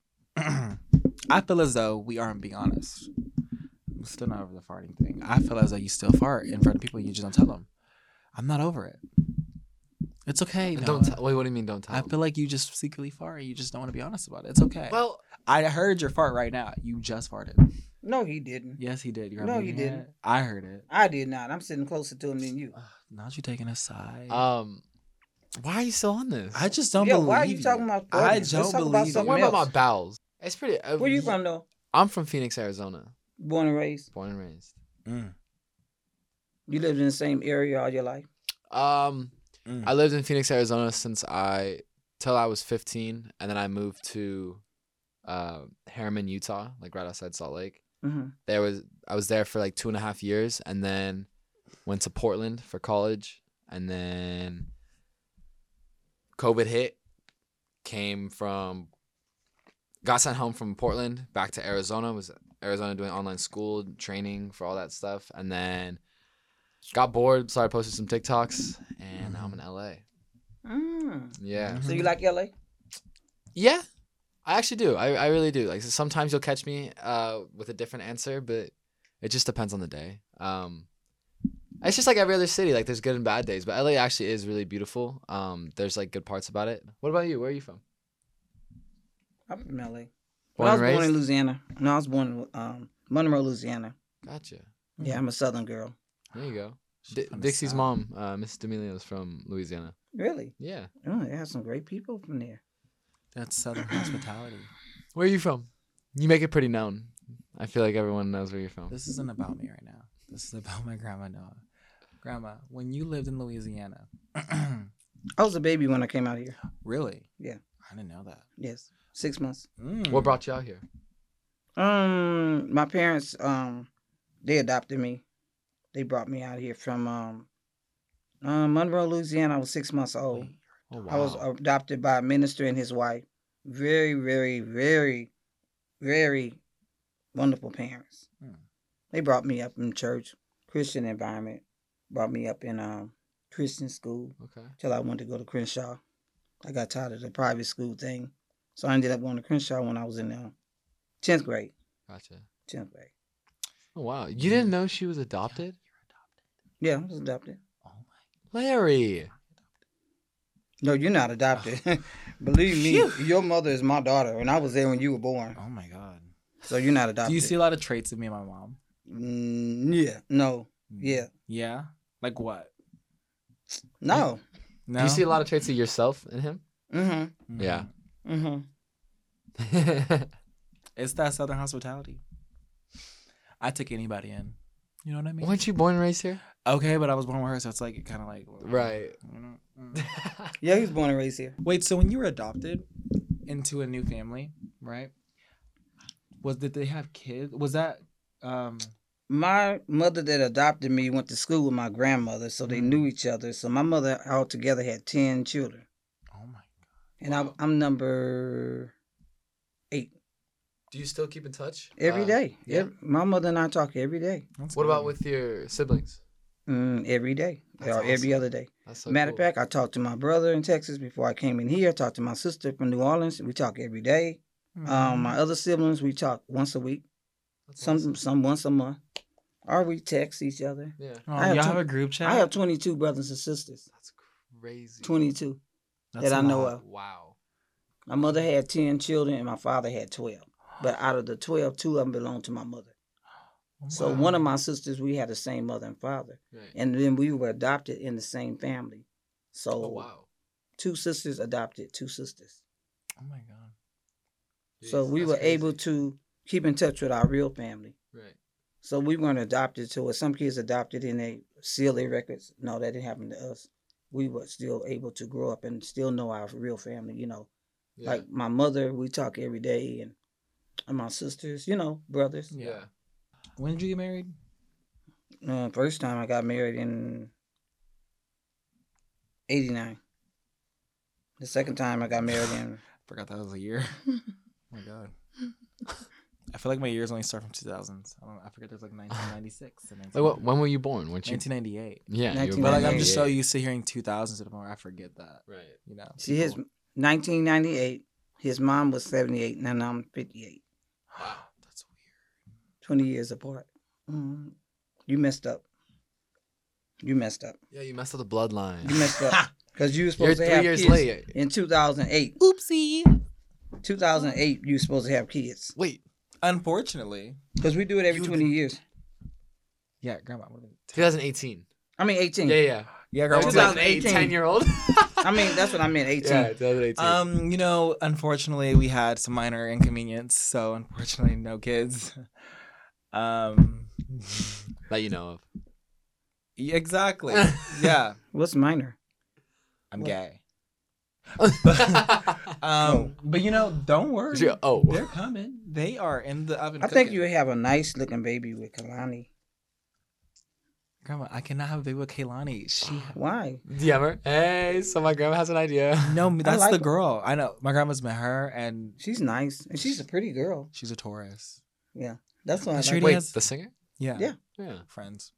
S3: I feel as though we aren't being honest. I'm still not over the farting thing. I feel as though you still fart in front of people. You just don't tell them. I'm not over it. It's okay.
S2: And
S3: Noah.
S2: don't tell. Wait, what do you mean? Don't tell?
S3: I
S2: them?
S3: feel like you just secretly fart. You just don't want to be honest about it. It's okay.
S2: Well,
S3: I heard your fart right now. You just farted.
S5: No, he didn't.
S3: Yes, he did. You're
S5: No,
S3: unmuting
S5: he didn't.
S3: it. I heard it.
S5: I did not. I'm sitting closer to him than you.
S3: Ugh, not you taking a side.
S2: um, why are you still on this?
S3: I just don't
S5: Yeah,
S3: believe
S5: why are you talking about
S3: I
S5: farting? Let's
S3: don't
S5: talk about
S3: believe
S2: Don't
S5: something
S2: worry
S3: you.
S2: about my
S5: else.
S2: bowels. It's pretty. Uh,
S5: Where you from though?
S2: I'm from Phoenix, Arizona.
S5: Born and raised.
S2: Born and raised.
S3: Mm,
S5: You lived in the same area all your life.
S2: Um,
S3: mm.
S2: I lived in Phoenix, Arizona since I till I was fifteen, and then I moved to uh, Harriman, Utah, like right outside Salt Lake.
S5: Mm-hmm.
S2: There was I was there for like two and a half years, and then went to Portland for college, and then COVID hit. Came from, got sent home from Portland back to Arizona. Was Arizona doing online school training for all that stuff, and then got bored, started posting some TikToks, and now I'm in L A.
S5: Mm.
S2: Yeah,
S5: So you like L A?
S2: yeah, I actually do. I, I really do. Like sometimes you'll catch me uh with a different answer, but it just depends on the day. Um, it's just like every other city. Like there's good and bad days, but L A actually is really beautiful. Um, there's like good parts about it. What about you? Where are you from?
S5: I'm from L A.
S2: Born
S5: Well, I was
S2: and
S5: born in
S2: raised?
S5: Louisiana. No, I was born in um, Monroe, Louisiana.
S2: Gotcha.
S5: Yeah, I'm a Southern girl.
S2: There you go.
S3: She's
S2: Di-
S3: from the
S2: Dixie's
S3: South.
S2: mom, uh, Missus D'Amelio, is from Louisiana.
S5: Really?
S2: Yeah.
S5: Oh, they have some great people from there.
S3: That's Southern hospitality.
S2: Where are you from? You make it pretty known. I feel like everyone knows where you're from.
S3: This isn't about me right now. This is about my grandma Noah. Grandma, when you lived in Louisiana,
S5: I was a baby when I came out here.
S3: really?
S5: Yeah.
S3: I didn't know that.
S5: Yes, six months.
S3: Mm.
S2: What brought you out here?
S5: Um, my parents, um, they adopted me. They brought me out here from um, um Monroe, Louisiana. I was six months old.
S3: Wait,
S2: Oh, wow.
S5: I was adopted by a minister and his wife. Very, very, very, very wonderful parents.
S3: Hmm.
S5: They brought me up in church, Christian environment. Brought me up in um Christian school
S2: Okay.
S5: till I wanted to go to Crenshaw. I got tired of the private school thing, so I ended up going to Crenshaw when I was in uh, tenth grade.
S2: Gotcha.
S5: tenth grade.
S2: Oh, wow. You didn't know she was adopted?
S5: Yeah, I was adopted.
S3: Oh my.
S2: Larry.
S5: No, you're not adopted. Believe me, your mother is my daughter, and I was there when you were born.
S3: Oh my God.
S5: So you're not adopted.
S3: Do you see a lot of traits of me and my mom?
S5: Mm, yeah, no. Yeah.
S3: Yeah. Like what?
S5: No.
S3: No.
S2: Do you see a lot of traits of yourself in him?
S5: Mm-hmm.
S2: Yeah.
S5: Mm-hmm.
S3: It's that Southern hospitality. I took anybody in. You know what I mean?
S2: Weren't you born and raised here?
S3: Okay, but I was born with her, so it's like kind of like
S2: Right.
S3: You know? Mm.
S5: Yeah, he was born and raised here.
S3: Wait, so when you were adopted into a new family, right? Was did they have kids? Was that um
S5: My mother that adopted me went to school with my grandmother, so they
S3: Mm.
S5: knew each other. So my mother altogether had ten children.
S3: Oh my god.
S5: And I, I'm number eight.
S2: Do you still keep in touch?
S5: Every
S2: Uh,
S5: day.
S2: yeah.
S5: Ev- my mother and I talk every day.
S3: That's
S2: What about
S3: good.
S2: with your siblings?
S5: Mm, every day.
S2: That's
S5: or every
S2: awesome.
S5: other day.
S2: That's so
S5: Matter of
S2: cool.
S5: fact, I talked to my brother in Texas before I came in here. I talked to my sister from New Orleans. We talk every day. Um, my other siblings, we talk once a week.
S2: That's
S5: Some
S2: awesome.
S5: some once a month. Or we text each other.
S2: Yeah.
S3: Oh,
S5: I have
S3: y'all
S5: two-
S3: have a group chat?
S5: I have twenty-two brothers and sisters.
S2: That's crazy.
S5: twenty-two
S3: That's
S5: that I
S3: a
S5: know
S3: lot.
S5: of.
S2: Wow.
S5: My mother had ten children and my father had twelve. But out of the twelve, two of them belonged to my mother. So one of my sisters, we had the same mother and father.
S2: Right.
S5: And then we were adopted in the same family. So
S2: Oh wow.
S5: two sisters adopted two sisters.
S3: Oh my god.
S5: So
S2: Jeez,
S5: we
S2: that's
S5: were
S2: crazy.
S5: able to keep in touch with our real family.
S2: Right.
S5: So we weren't adopted to it. Some kids adopted and they seal their records. No, that didn't happen to us. We were still able to grow up and still know our real family, you know.
S2: Yeah.
S5: Like my mother, we talk every day, and, and my sisters, you know, brothers.
S2: yeah.
S3: When did you get married?
S5: Uh, first time I got married in eighty-nine. The second time I got married in,
S3: Forgot that was a year. Oh my god. I feel like my years only start from two thousands. I, don't, I forget there's like nineteen ninety-six and
S2: Like what? When were you born? Weren't you?
S3: nineteen ninety-eight.
S2: Yeah. You were
S5: nineteen
S3: But
S2: born
S3: like
S2: in
S3: I'm just so
S2: eighty-eight.
S3: used to hearing two thousands to the point where I forget that.
S2: Right.
S3: You know.
S5: see, his
S3: people-
S5: nineteen ninety-eight, his mom was seventy-eight, and now I'm fifty-eight.
S3: Wow, that's weird.
S5: twenty years apart. Mm, you messed up. You messed up.
S2: Yeah, you messed up the bloodline.
S5: You messed up. Because you were
S2: You're
S5: supposed to
S2: three
S5: have
S2: years
S5: kids
S2: late.
S5: in two thousand eight.
S3: Oopsie.
S5: two thousand eight, you were supposed to have kids.
S2: Wait.
S3: Unfortunately.
S5: Because we do it every
S2: You-
S5: twenty years.
S3: Yeah, grandma. What are
S2: twenty eighteen.
S5: I mean, eighteen.
S2: Yeah, yeah.
S3: Yeah,
S2: Oh,
S3: grandma.
S5: two
S3: was
S5: thousand
S3: like,
S5: eight.
S2: eighteen. ten year old.
S5: I mean, that's what I meant, eighteen.
S2: Yeah, twenty eighteen.
S3: Um, you know, unfortunately, we had some minor inconvenience, so unfortunately, no kids. Um,
S2: that you know of.
S3: yeah, exactly. Yeah,
S5: What's minor?
S3: I'm
S5: What?
S3: gay.
S2: um,
S3: Um, but you know, don't worry.
S2: Yeah, oh.
S3: They're coming. They are in the oven.
S5: I think
S3: cooking.
S5: you would have a nice looking baby with Kalani.
S3: Grandma, I cannot have a baby with Kaylani. She.
S5: Why?
S2: Yummer. Hey, so my grandma has an idea.
S3: No, that's
S5: like
S3: the
S5: her.
S3: girl. I know. My grandma's met her, and
S5: She's nice. And she's a pretty girl.
S3: she's a Taurus.
S5: Yeah. That's why I
S3: I'm
S5: like
S3: sure
S5: her.
S3: he
S2: Wait,
S3: has-
S2: the singer?
S3: Yeah.
S5: Yeah.
S2: Yeah.
S3: Friends.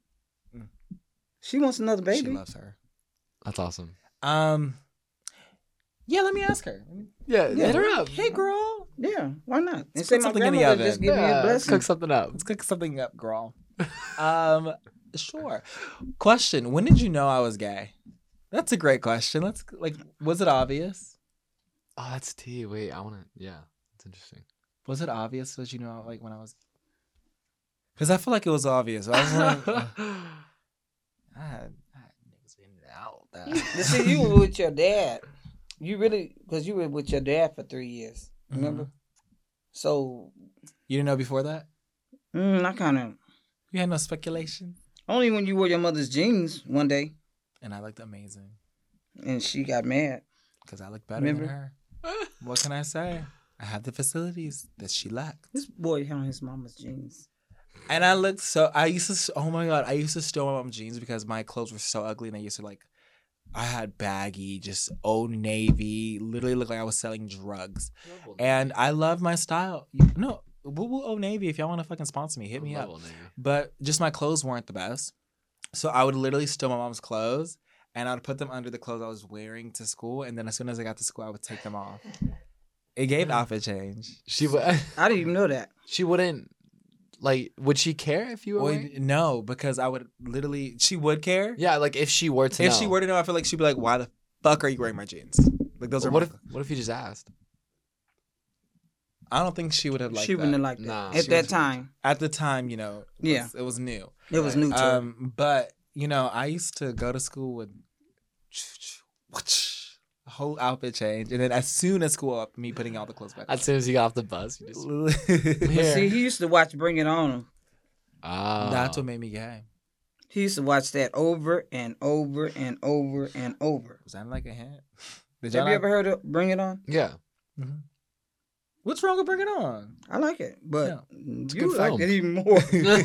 S5: She wants another
S3: She
S5: baby.
S3: loves her.
S2: That's awesome.
S3: Um. Yeah, let me ask her.
S2: Yeah,
S5: Yeah.
S2: hit her up.
S3: Hey, girl.
S5: Yeah, why not? And
S3: Let's
S5: say
S3: put
S5: my
S3: something in the
S5: grandmother
S3: oven.
S5: just give me
S2: Yeah,
S5: a
S2: let's
S5: blessing.
S2: cook something up.
S3: Let's cook something up, girl. Um, sure. Question: when did you know I was gay? That's a great question. Let's like, was it obvious?
S2: Oh, that's tea. Wait, I want to. Yeah, that's interesting.
S3: Was it obvious that you know, like when I was? Because I feel like it was obvious. I was like, uh, I had, I had niggas in and out. That.
S5: You see, you were with your dad. You really, because you were with your dad for three years. Remember? So,
S3: You didn't know before that?
S5: mm, I kind of,
S3: You had no speculation.
S5: only when you wore your mother's jeans one day
S3: And I looked amazing
S5: and she got mad.
S3: because I looked better
S5: Remember?
S3: than her. What can I say? I had the facilities that she lacked.
S5: This boy had on his mama's jeans.
S3: And I looked so, I used to, oh my God, I used to steal my mom's jeans because my clothes were so ugly. And I used to like, I had baggy, just Old Navy, literally looked like I was selling drugs. And I love my style. No, woo woo Old Navy, if y'all want to fucking sponsor me, hit me up. But just my clothes weren't the best. So I would literally steal my mom's clothes and I would put them under the clothes I was wearing to school. And then as soon as I got to school, I would take them off. It gave outfit change.
S2: She would.
S5: I didn't even know that.
S2: She wouldn't. Like, would she care if you were?
S3: Well,
S2: wearing-
S3: no, because I would literally, she would care.
S2: Yeah, like if she were to.
S3: If
S2: know.
S3: she were to know, I feel like she'd be like, why the fuck are you wearing my jeans? Like, those
S2: But
S3: are
S2: what
S3: my-
S2: if? What if you just asked?
S3: I don't think she would have liked
S5: she
S3: that.
S5: wouldn't have liked that.
S2: Nah,
S5: At
S3: she
S5: that
S3: was-
S5: time.
S3: At the time, you know, it was,
S5: Yeah.
S3: it was new.
S5: It was
S2: Right.
S5: neutral.
S3: Um, but you know, I used to go to school with a whole outfit change, and then as soon as school up, me putting all the clothes back.
S2: As soon as you got off the bus, you just.
S5: but
S2: Here.
S5: see, he used to watch Bring It On.
S2: Ah.
S3: That's what made me gay.
S5: He used to watch that over and over and over and over.
S3: Was that like a hint? Did
S5: Have
S3: y'all
S5: you
S3: not-
S5: ever heard of Bring It On?
S2: Yeah.
S3: Mhm. What's wrong with Bring It On?
S5: I like it, but
S3: Yeah.
S2: a
S5: you
S2: good
S5: like
S2: film.
S5: it even more.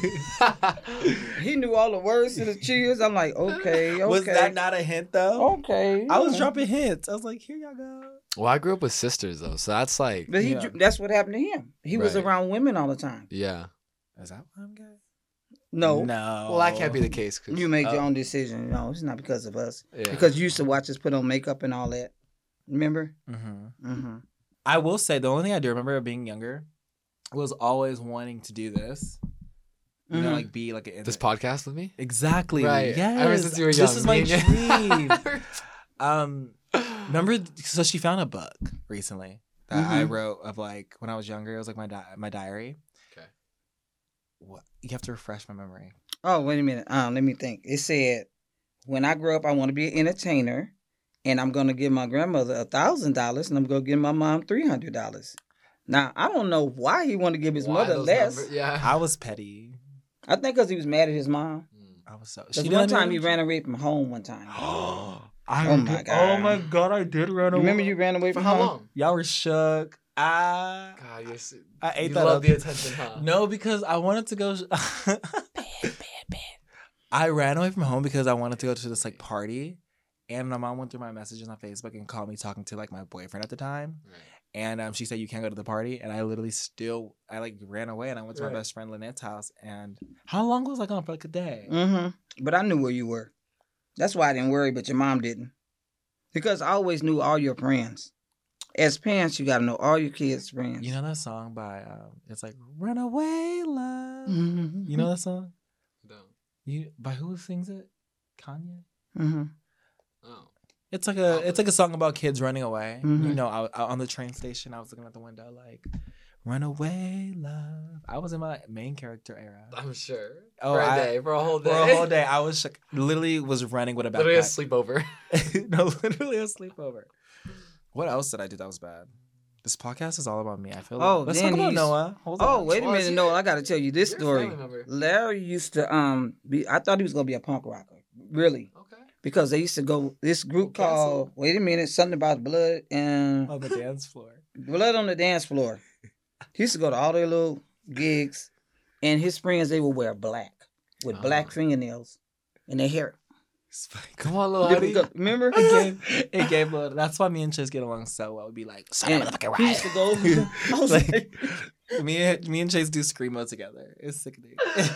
S5: He knew all the words to the cheers. I'm like, okay, okay.
S3: Was that not a hint though?
S5: Okay.
S3: I was
S5: yeah.
S3: dropping hints. I was like, here y'all go.
S2: Well, I grew up with sisters though, so that's like,
S5: But he,
S3: Yeah.
S5: that's what happened to him. He was
S2: Right.
S5: around women all the time.
S2: yeah.
S3: Is that why I'm gay?
S5: No,
S3: No.
S2: Well, that can't be the case. 'Cause,
S5: you made your
S3: Oh.
S5: own decision. No, it's not because of us.
S2: yeah.
S5: Because you used to watch us put on makeup and all that. Remember?
S3: Mm-hmm.
S5: Mm-hmm.
S3: I will say the only thing I do remember of being younger was always wanting to do this. You know,
S5: Mhm.
S3: like be like an
S2: this podcast with me.
S3: Exactly.
S2: Right.
S3: Yes.
S2: Ever since you were
S3: This
S2: young,
S3: is my
S2: me and you-
S3: dream. um, remember? So she found a book recently that I
S5: Mhm.
S3: wrote of like when I was younger. It was like my di- my diary.
S2: Okay.
S3: What? You have to refresh my memory.
S5: Oh, wait a minute. Um, let me think. It said, when I grow up, I want to be an entertainer, and I'm gonna give my grandmother a thousand dollars, and I'm gonna give my mom three hundred dollars. Now I don't know why he wanted to give his
S2: Why
S5: mother
S2: those
S5: less.
S2: number- Yeah.
S3: I was petty.
S5: I think because he was mad at his mom.
S2: Mm.
S3: I was so.
S5: Because
S3: She
S5: one
S3: didn't
S5: time he
S3: even-
S5: ran away from home. One time.
S3: I
S5: Oh my
S3: did-
S5: God.
S3: Oh my god! I did run away.
S5: Remember you ran away
S2: For
S5: from
S2: how
S5: home?
S2: long?
S3: Y'all were shook. I
S2: God, you're, s-
S3: I ate
S2: you
S3: that
S2: love
S3: up.
S2: the attention, huh?
S3: No, because I wanted to go. I ran away from home because I wanted to go to this like party, and my mom went through my messages on Facebook and called me talking to like my boyfriend at the time,
S2: Right.
S3: and um, she said you can't go to the party, and I literally still I like ran away and I went to
S2: Right.
S3: my best friend Lynette's house, and how long was I gone for like a day?
S5: Mm-hmm. But I knew where you were. That's why I didn't worry, but your mom didn't. Because I always knew all your friends. As parents, you gotta know all your kids' friends.
S3: You know that song by um, it's like Runaway Love.
S5: Mm-hmm.
S3: You know that song?
S2: No.
S3: You by who sings it? Kanye.
S5: Mm-hmm.
S2: Oh.
S3: It's like a it's like a song about kids running away.
S5: Mhm.
S3: You know, I, I, on the train station, I was looking out the window like, "Run away, love." I was in my main character era.
S2: I'm sure.
S3: Oh,
S2: for a
S3: I-
S2: day, for a whole day.
S3: For a whole day, I was shook- literally was running with a
S2: Literally a
S3: backpack.
S2: sleepover.
S3: No, literally a sleepover. What else did I do that was bad? This podcast is all about me. I feel.
S5: Oh,
S3: like, let's
S5: then
S3: talk about
S5: he's-
S3: Noah. Hold
S5: Oh,
S3: on.
S5: wait a
S2: Well,
S5: minute.
S2: see,
S5: No, I gotta tell you this
S2: you're a
S5: story.
S2: family member.
S5: Larry used to um be I thought he was gonna be a punk rocker. Really.
S2: Okay.
S5: Because they used to go this group
S2: Well, cancel.
S5: called wait a minute, something about blood and
S3: On the dance floor.
S5: blood on the dance floor. He used to go to all their little gigs, and his friends they would wear black with
S2: Oh.
S5: black fingernails and their hair.
S3: Spike.
S2: Come on, little
S5: They
S2: Huddy.
S5: would go- Remember?
S3: It gave, it gave a, that's why me and Chase get along so well. We'd be like, son of a
S5: And
S3: motherfucking
S5: he used to go. I was
S3: Like,
S5: like,
S3: me and me and Chase do screamo together. It's sickening.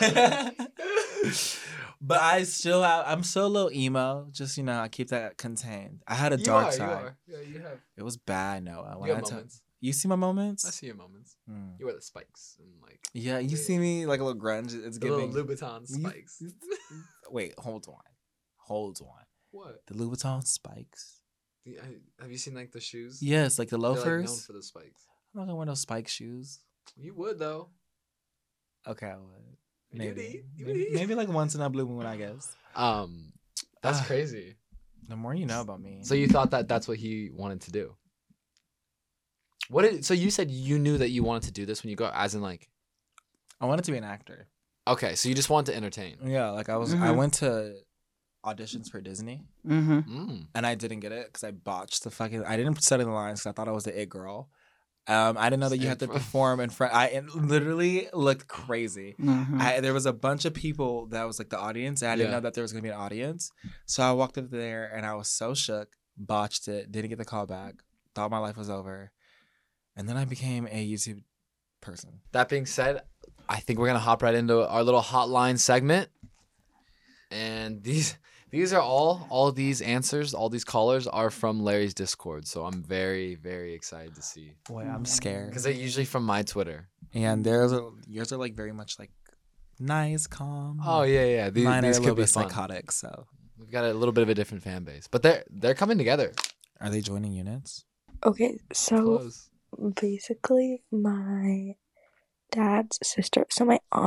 S3: But I still have, I'm still a little emo. Just you know, I keep that contained. I had a
S2: You
S3: dark
S2: are,
S3: side.
S2: You are. Yeah, you have.
S3: It was bad, Noah. When
S2: You
S3: I
S2: have
S3: tell-
S2: moments.
S3: you see my moments?
S2: I see your moments.
S3: Hmm.
S2: You wear the spikes and like
S3: Yeah, you
S2: Yeah.
S3: see me like a little grunge. It's
S2: the little
S3: giving.
S2: Louboutin
S3: You-
S2: spikes.
S3: Wait, hold on, hold on.
S2: What?
S3: The Louboutin spikes.
S2: The- I- Have you seen like the shoes?
S3: Yes, like the
S2: They're, like,
S3: loafers.
S2: known for the spikes.
S3: I'm not gonna wear those spike shoes.
S2: You would though.
S3: Okay, I would.
S2: You'd
S3: Maybe.
S2: eat, you'd
S3: maybe,
S2: eat.
S3: maybe like once in a blue moon, I guess.
S2: Um, that's
S3: Ah.
S2: crazy.
S3: The more you know about me.
S2: So you thought that that's what he wanted to do? What did? So you said you knew that you wanted to do this when you go, as in like,
S3: I wanted to be an actor.
S2: okay, so you just wanted to entertain.
S3: Yeah, like I was. I
S5: Mhm.
S3: went to auditions for Disney,
S5: mm-hmm.
S2: Mm.
S3: and I didn't get it because I botched the fucking. I didn't study the lines because I thought I was the it girl. Um, I didn't know that you
S2: Same
S3: had to
S2: for-
S3: perform in front. I it literally looked crazy.
S5: Mm-hmm.
S3: I, there was a bunch of people that was like the audience, and I didn't
S2: Yeah.
S3: know that there was gonna be an audience. So I walked up there, and I was so shook, botched it, didn't get the call back, thought my life was over, and then I became a YouTube person.
S2: That being said, I think we're gonna hop right into our little hotline segment, and these these are all all of these answers, all these callers are from Larry's Discord. So I'm very very excited to see
S3: Boy, I'm scared.
S2: because they're usually from my Twitter.
S3: And there's a, yours are like very much like nice, calm.
S2: Oh yeah, yeah. These,
S3: Mine are
S2: these
S3: a
S2: could
S3: little
S2: be
S3: bit
S2: fun.
S3: psychotic. So,
S2: We've got a little bit of a different fan base, but they're they're coming together.
S3: are they joining units?
S6: Okay, so
S2: Close.
S6: basically, my dad's sister, so my aunt,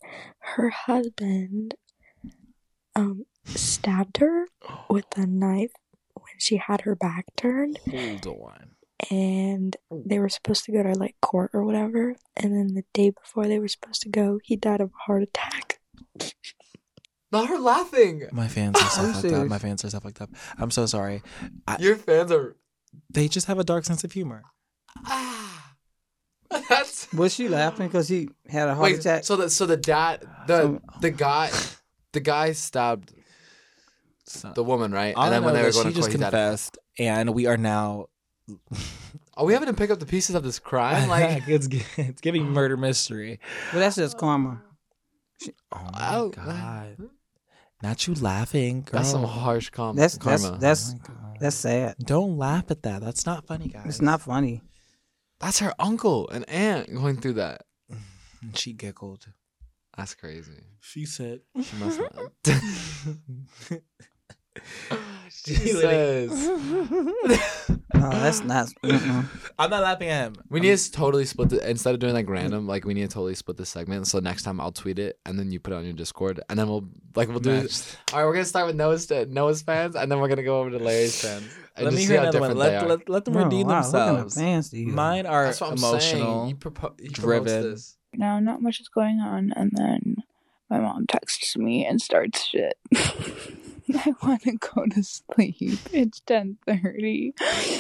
S6: her husband um stabbed her with a knife when she had her back turned,
S3: Hold on.
S6: and they were supposed to go to like court or whatever, and then the day before they were supposed to go, he died of a heart attack.
S2: Not her laughing.
S3: My fans are so
S5: Are you
S3: fucked up.
S5: serious?
S3: My fans are so fucked up. I'm so sorry. I,
S2: Your fans are.
S3: they just have a dark sense of humor.
S2: Ah. That's.
S5: Was she laughing because he had a heart
S2: Wait.
S5: attack?
S2: So the so the dad the
S5: So-
S2: the guy the guy stabbed
S3: So,
S2: the woman, right?
S3: all
S2: And then
S3: I
S2: when
S3: know
S2: they were
S3: is that
S2: going
S3: she
S2: to
S3: just
S2: court, he died.
S3: confessed, and we are now.
S2: Oh, we haven't even picked up the pieces of this crime. Like,
S3: it's gi- it's giving murder mystery.
S5: But that's just karma.
S3: Oh my
S2: oh,
S3: god! Not you laughing, girl.
S2: that's some harsh com-
S5: That's that's
S2: karma.
S5: that's
S3: Oh my God.
S5: that's sad.
S3: Don't laugh at that. That's not funny, guys.
S5: It's not funny.
S2: That's her uncle and aunt going through that.
S3: And she giggled.
S2: That's crazy.
S3: She said.
S2: She must not.
S3: She
S2: Jesus.
S5: No, that's not. Mm-mm.
S3: I'm not laughing at him.
S2: We need to totally split the instead of doing like random, like we need to totally split this segment. So next time I'll tweet it and then you put it on your Discord and then we'll like we'll do it.
S3: Matched.
S2: All right, we're gonna start with Noah's Noah's fans and then we're gonna go over to Larry's fans. And
S3: Let me
S2: just
S3: hear
S2: see how
S3: another one.
S2: different they
S3: Let,
S2: are.
S3: let, let them
S5: Oh,
S3: redeem
S5: wow, look at the
S3: themselves.
S5: fans to you.
S3: Mine are
S2: That's what I'm
S3: emotional.
S2: saying. He, propo- he promotes
S3: driven.
S2: this.
S7: Now, not much is going on, and then my mom texts me and starts shit. I want to go to sleep. It's ten thirty.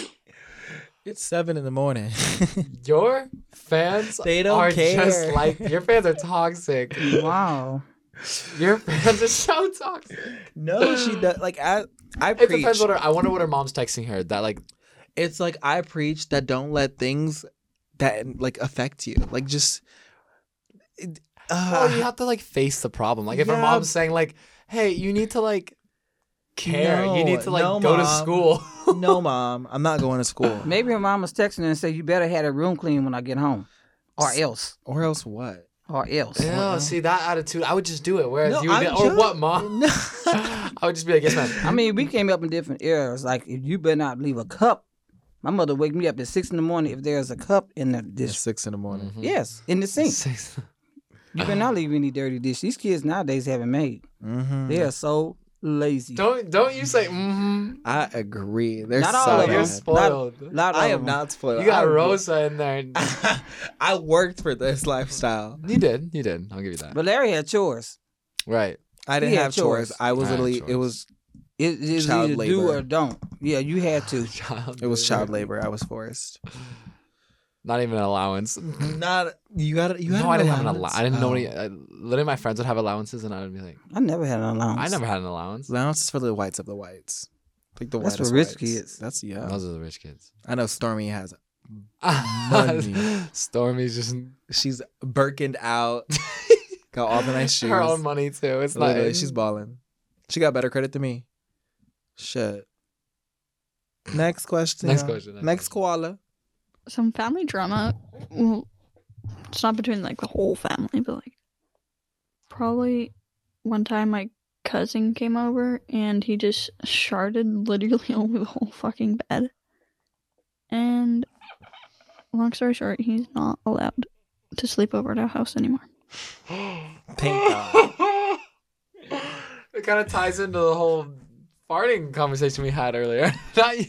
S3: It's seven in the morning.
S2: Your fans
S3: They don't
S2: are
S3: care.
S2: just like your fans are toxic.
S5: Wow.
S2: Your fans are so toxic.
S3: No, she does. Like I, I
S2: It
S3: preach.
S2: depends what her. I wonder what her mom's texting her. That like
S3: It's like I preach that don't let things that like affect you. Like just. it-
S2: well,
S3: Uh,
S2: you have to like face the problem. Like if her
S3: Yeah.
S2: mom's saying like, "Hey, you need to like care. you need to like
S3: No,
S2: go to
S3: Mom.
S2: school."
S3: no, mom, I'm not going to school.
S5: Maybe her mom was texting her and said, "You better have the room clean when I get home," or
S3: S-
S5: else,
S3: Or else what?
S5: or else.
S2: Yeah, see that attitude. I would just do it. Whereas
S3: No,
S2: you would be,
S3: I'm
S2: or
S3: just-
S2: what, mom?
S3: No.
S2: I would just be like, "Yes, ma'am."
S5: I mean, we came up in different eras. Like, if you better not leave a cup. My mother wake me up at six in the morning if there's a cup in the
S3: It's
S5: dish.
S3: six in the morning.
S2: Mhm.
S5: Yes, in the sink.
S2: Six.
S5: You better not leave any dirty dish. These kids nowadays haven't made.
S3: Mm-hmm.
S5: They are so lazy.
S2: Don't don't you say mm-hmm.
S3: I agree. They're
S5: Not all
S3: so
S5: of
S2: You're
S5: them.
S3: bad.
S2: spoiled.
S5: Lot
S3: I
S5: of
S3: am
S5: them.
S3: not spoiled.
S2: You got
S3: I,
S2: Rosa in there.
S3: I worked for this lifestyle.
S2: You did. You did. I'll give you that.
S5: But Larry had chores.
S2: Right.
S3: I didn't
S5: He had
S3: have chores.
S5: chores.
S3: I was
S2: I had
S3: literally.
S2: chores.
S3: It was.
S5: It is
S3: Child
S5: either do
S3: labor.
S5: or don't. Yeah, you had to.
S2: Child
S3: It was
S2: labor.
S3: child labor. I was forced.
S2: Not even an allowance.
S3: Not you got it. You had
S2: no,
S3: an
S2: I didn't have an
S3: allowance?
S2: allowance. I didn't know
S3: Oh.
S2: any. I, literally, my friends would have allowances, and I would be like,
S5: I never had an allowance.
S2: I never had an allowance.
S3: Allowance is for the whites of the whites. Like the
S5: That's for
S3: whitest
S5: rich
S3: whites.
S5: kids.
S3: That's yeah.
S2: Those are the rich kids.
S3: I know Stormy has. Money.
S2: Stormy's just
S3: She's Birkened out. Got all the nice shoes.
S2: her own money too. It's not.
S3: Literally, she's balling. She got better credit than me. Shit. Next question.
S2: Next
S3: y'all.
S2: question, next
S3: Next
S2: question.
S3: koala.
S7: Some family drama. Well, it's not between like the whole family, but like probably one time my cousin came over and he just sharted literally over the whole fucking bed. And long story short, he's not allowed to sleep over at our house anymore.
S3: Thank God.
S2: It kind of ties into the whole farting conversation we had earlier. Not you.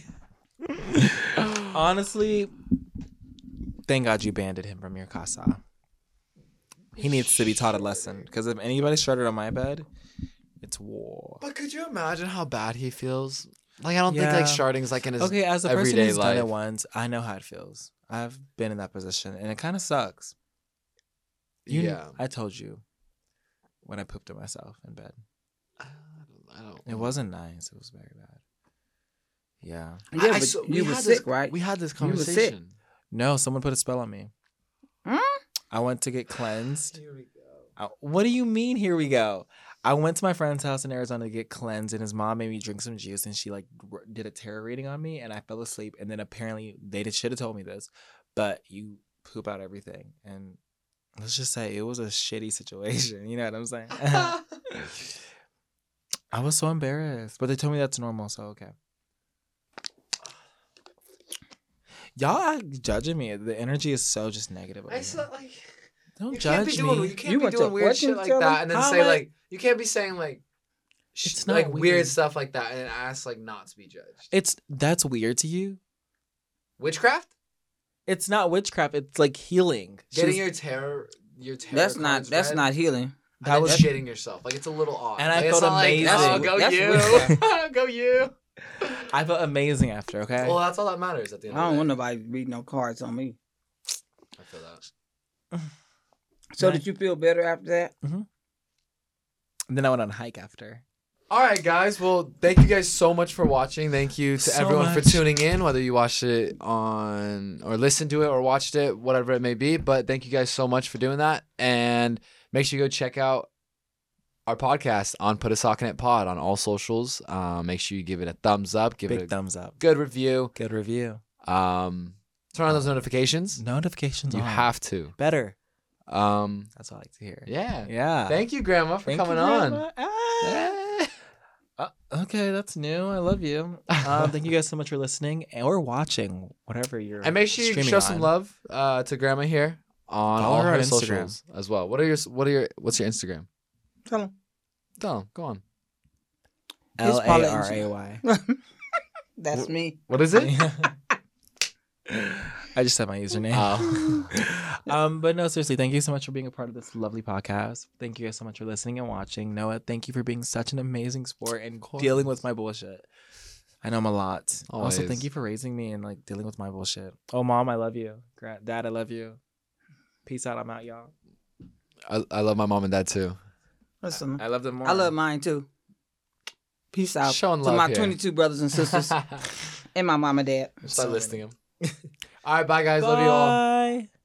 S3: Honestly, thank God you banded him from your casa. He needs to be taught a lesson. Because if anybody started on my bed, it's war.
S2: But could you imagine how bad he feels? Like I don't think
S3: Yeah.
S2: like sharding's like in his
S3: Okay, as a person
S2: everyday
S3: who's
S2: life.
S3: done it once, I know how it feels. I've been in that position, and it kind of sucks. You,
S2: yeah,
S3: I told you when I pooped at myself in bed.
S2: I don't. I don't
S3: It wasn't nice. It was very bad. Yeah.
S5: Yeah,
S2: I- I
S5: but
S2: saw-
S5: you
S2: we
S5: were
S2: had
S5: sick,
S2: this,
S5: right?
S2: We had this
S5: You were sick.
S2: conversation.
S3: No, someone put a spell on me.
S5: Huh?
S3: I went to get cleansed. Here we go. I, what do you mean, here we go? I went to my friend's house in Arizona to get cleansed, and his mom made me drink some juice, and she like r- did a tarot reading on me, and I fell asleep. And then apparently they did, should have told me this, but you poop out everything. And let's just say it was a shitty situation. You know what I'm saying? I was so embarrassed, but they told me that's normal, so okay. Y'all are judging me. The energy is so just negative. over
S2: I
S3: here.
S2: saw like
S3: Don't
S2: You
S3: judge
S2: can't be doing,
S3: me.
S2: you can't
S5: You
S2: be
S5: went to
S2: doing weird
S5: fortune
S2: shit like
S5: teller?
S2: that and then
S3: How
S2: say
S3: am I-
S2: like you can't be saying like sh-
S3: It's not
S2: like weird.
S3: weird.
S2: stuff like that and then ask like not to be judged.
S3: It's that's weird to you.
S2: Witchcraft?
S3: It's not witchcraft. It's like healing.
S2: Getting
S3: She's-
S2: your tarot your tarot
S5: That's not.
S2: cards
S5: That's
S2: read
S5: not healing.
S2: and
S3: That
S2: then
S3: was-
S2: shitting yourself. Like it's a little odd.
S3: And I
S2: Like, it's
S3: felt
S2: not like,
S3: amazing.
S2: oh, go
S5: That's
S2: you,
S5: witchcraft.
S2: go you.
S3: I felt amazing after. Okay.
S2: Well, that's all that matters at the
S5: I
S2: end.
S5: don't
S2: of the
S5: want
S2: day.
S5: nobody reading no cards on me.
S2: I feel that.
S5: So
S3: Right.
S5: did you feel better after that?
S3: And then I went on a hike after.
S2: All right, guys. Well, thank you guys so much for watching. Thank you to
S3: So
S2: everyone for
S3: much.
S2: tuning in, whether you watched it on or listened to it or watched it, whatever it may be. But thank you guys so much for doing that. And make sure you go check out our podcast on Put a Sock in It Pod on all socials. Um, make sure you give it a thumbs up, give
S3: Big
S2: it a
S3: thumbs up.
S2: good review.
S3: Good review.
S2: Um, turn on those notifications.
S3: Notifications
S2: You
S3: on.
S2: have to.
S3: Better.
S2: Um,
S3: That's what I like to hear.
S2: yeah.
S3: Yeah.
S2: Thank you, Grandma, for
S3: Thank you,
S2: coming on.
S3: Grandma. Ah.
S2: Yeah.
S3: Uh, okay, that's new. I love you. Um, thank you guys so much for listening or watching, whatever you're.
S2: And make sure you
S3: streaming
S2: show some
S3: on.
S2: love uh, to Grandma here on
S3: Follow
S2: all
S3: her
S2: her
S3: on Instagram.
S2: socials as well. What are your What are your What's your Instagram?
S5: Tell them.
S2: Tell 'em. Go on.
S3: L
S5: It's
S3: A R A Y.
S5: That's me.
S2: What is it?
S3: I just said my username.
S2: Oh.
S3: um, but no, seriously, thank you so much for being a part of this lovely podcast. Thank you guys so much for listening and watching. Noah, thank you for being such an amazing sport and dealing with my bullshit. I know I'm a lot. Also,
S2: Always.
S3: thank you for raising me and like dealing with my bullshit. Oh, mom, I love you. Gra- Dad, I love you. Peace out. I'm out, y'all.
S2: I, I love my mom and dad too.
S5: Listen,
S3: I love them more.
S5: I love mine too. Peace out
S2: Showing
S5: to
S2: love
S5: my
S2: here.
S5: twenty-two brothers and sisters and my mom and dad.
S2: Start
S3: So
S2: listing them. All right, bye guys. Love you all.
S3: Bye.